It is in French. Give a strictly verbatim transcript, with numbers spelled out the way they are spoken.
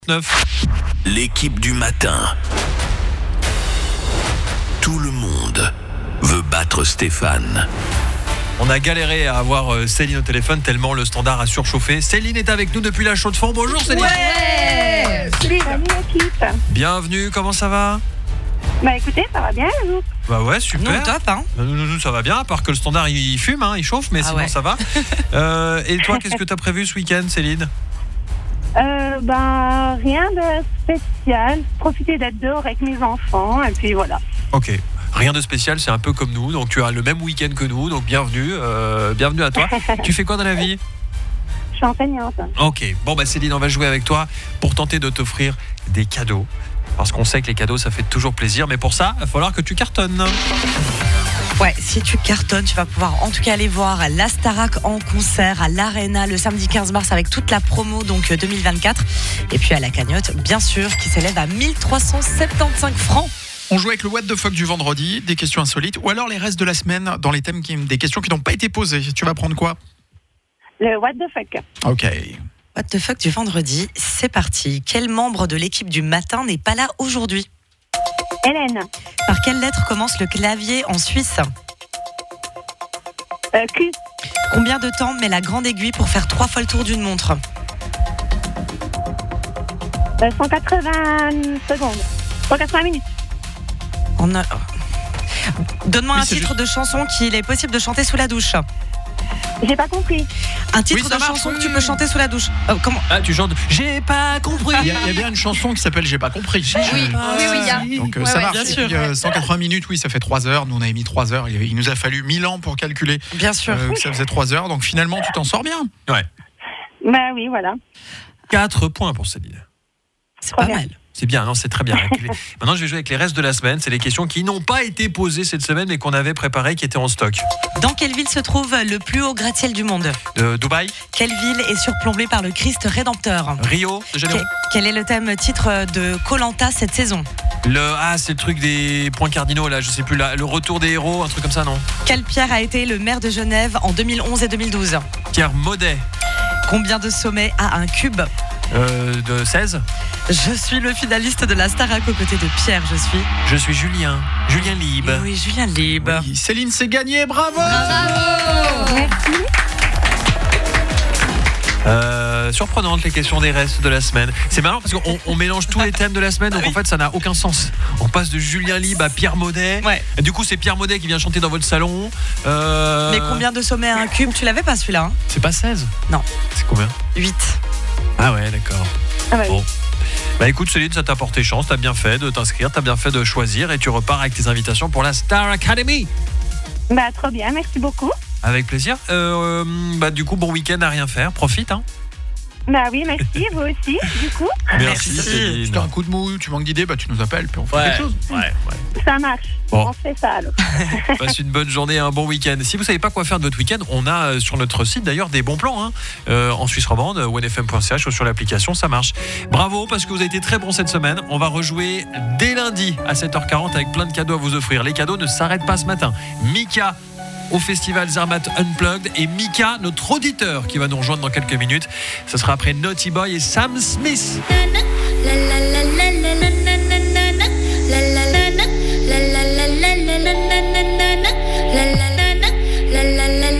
neuf. L'équipe du matin. Tout le monde veut battre Stéphane. On a galéré à avoir Céline au téléphone tellement le standard a surchauffé. Céline est avec nous depuis la Chaux-de-Fonds. Bonjour Céline. Ouais. Salut l'équipe. Bienvenue, comment ça va? Bah écoutez, ça va bien vous? Bah ouais, super. Nous, top, hein. Nous, nous, nous, ça va bien, à part que le standard il fume, hein, il chauffe, mais Ah sinon ouais. ça va. euh, et toi, qu'est-ce que t'as prévu ce week-end, Céline? euh, Ben rien de spécial. Profiter d'être dehors avec mes enfants et puis voilà. Ok. Rien de spécial, c'est un peu comme nous, donc tu as le même week-end que nous, donc bienvenue, euh, bienvenue à toi. Tu fais quoi dans la vie? Je suis enseignante. Ok, bon bah Céline, on va jouer avec toi pour tenter de t'offrir des cadeaux. Parce qu'on sait que les cadeaux, ça fait toujours plaisir, mais pour ça, il va falloir que tu cartonnes. Ouais, si tu cartonnes, tu vas pouvoir en tout cas aller voir la Starac en concert à l'Arena le samedi quinze mars avec toute la promo donc deux mille vingt-quatre. Et puis à la cagnotte, bien sûr, qui s'élève à mille trois cent soixante-quinze francs. On joue avec le What the fuck du vendredi, des questions insolites, ou alors les restes de la semaine dans les thèmes qui, des questions qui n'ont pas été posées. Tu vas prendre quoi? Le what the fuck. Ok. What the fuck du vendredi, c'est parti. Quel membre de l'équipe du matin n'est pas là aujourd'hui? Hélène. Par quelle lettre commence le clavier en Suisse? Euh, Q. Combien de temps met la grande aiguille pour faire trois fois le tour d'une montre? Euh, cent quatre-vingts secondes. cent quatre-vingts minutes. On a... Donne-moi Oui, un c'est titre de chanson qu'il est possible de chanter sous la douche. J'ai pas compris. Un titre Oui, ça de marche, chanson oui, que tu oui. peux chanter sous la douche. Euh, comment? Ah, tu chantes. J'ai pas compris. Il y, a, il y a bien une chanson qui s'appelle J'ai pas compris. Oui, oui, oui, il y a. Donc euh, Ouais, ça ouais, marche. bien Et sûr. puis, euh, cent quatre-vingts minutes, oui, ça fait trois heures. Nous, on avait mis trois heures. Il, il nous a fallu mille ans pour calculer Bien sûr. euh, que ça faisait trois heures. Donc finalement, tu t'en sors bien. Ouais. Bah oui, voilà. quatre points pour Céline. C'est Trop pas bien. mal. C'est bien, non, c'est très bien. Avec les- Maintenant, je vais jouer avec les restes de la semaine. C'est les questions qui n'ont pas été posées cette semaine, mais qu'on avait préparées, qui étaient en stock. Dans quelle ville se trouve le plus haut gratte-ciel du monde? De Dubaï, Quelle ville est surplombée par le Christ Rédempteur? Rio de Janeiro. Que- Quel est le thème titre de Koh-Lanta cette saison? Le ah, c'est le truc des points cardinaux là, je sais plus là, le retour des héros, un truc comme ça, non? Quelle pierre a été le maire de Genève en deux mille onze et deux mille douze? Pierre Maudet, Combien de sommets a un cube? euh, de seize. Je suis le finaliste de la Starac aux côtés de Pierre, je suis. Je suis Julien, Julien Lieb. Et oui, Julien Lieb. Oui, Céline, c'est gagné. Bravo. Merci. Euh, surprenante les questions des restes de la semaine. C'est marrant parce qu'on on mélange tous les thèmes de la semaine, donc en fait ça n'a aucun sens. On passe de Julien Lieb à Pierre Maudet. Ouais. Et du coup c'est Pierre Maudet qui vient chanter dans votre salon. Euh, Mais combien de sommets a un cube? Tu l'avais pas celui-là, hein? C'est pas seize? Non. C'est combien? huit. Ah ouais, d'accord. Ah bah, oui. Bon. Bah écoute Céline, ça t'a porté chance, t'as bien fait de t'inscrire, t'as bien fait de choisir et tu repars avec tes invitations pour la Star Academy. Bah trop bien, merci beaucoup. Avec plaisir. Euh, bah du coup bon week-end à rien faire, profite hein. Bah oui, merci, vous aussi, du coup. Merci. Céline. Si t'as un coup de mou, tu manques d'idées, bah, tu nous appelles, puis on fait Ouais, quelque chose. ouais, ouais. Ça marche. Bon. On fait ça alors. Passe une bonne journée, un bon week-end. Si vous savez pas quoi faire de votre week-end, on a euh, sur notre site d'ailleurs des bons plans hein. euh, en Suisse romande, one f m point c h ou sur l'application, ça marche. Bravo parce que vous avez été très bons cette semaine. On va rejouer dès lundi à sept heures quarante avec plein de cadeaux à vous offrir. Les cadeaux ne s'arrêtent pas ce matin. Mika au festival Zermatt Unplugged et Mika, notre auditeur qui va nous rejoindre dans quelques minutes. Ce sera après Naughty Boy et Sam Smith. Na, na,